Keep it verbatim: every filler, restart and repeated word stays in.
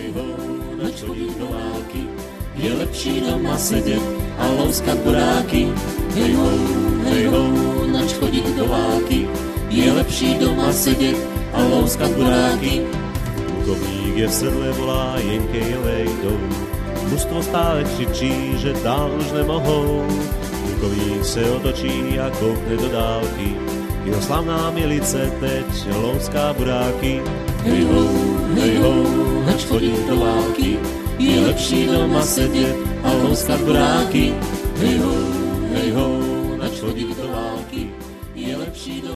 hej ho, nač chodit do války. Je lepší doma sedět a louskat buráky. Hej ho, hej ho, nač chodit do války. Je lepší doma sedět a louskat buráky. Plukovník je v sedle, volá Jenkejovej jdou. Mužstvo stále křičí, že dál už nemohou. Plukovník se otočí a koukne do dálky. Jeho slavná milice teď louská buráky. Hej ho, hej ho, nač chodit do války. Je lepší doma sedět a louskat buráky. Hej ho, hej ho, nač chodit do války. Je lepší doma